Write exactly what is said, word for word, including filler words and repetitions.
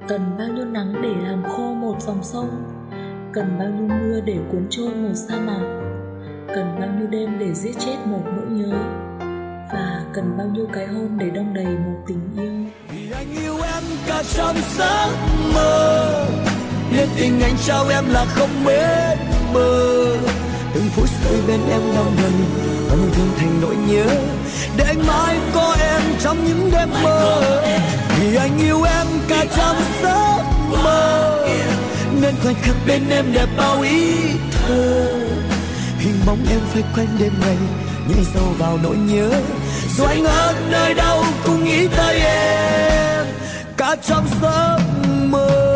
Cần bao nhiêu nắng để làm khô một dòng sông, cần bao nhiêu mưa để cuốn trôi một sa mạc, cần bao nhiêu đêm để giết chết một nỗi nhớ, và cần bao nhiêu cái hôn để đong đầy một tình yêu. Vì anh yêu em cả trong giấc mơ, nên tình anh trao em là không bến bờ. Từng phút giây bên em đong đầy bao nhiêu thương thành nỗi nhớ, để anh mãi có em trong những đêm mơ. Vì anh yêu em cả trong giấc mơ, nên khoảnh khắc bên em đẹp bao ý thơ. Hình bóng em xoay quanh đêm ngày, nhảy sâu vào nỗi nhớ, rồi anh ở nơi đâu cũng nghĩ tới em cả trong giấc mơ.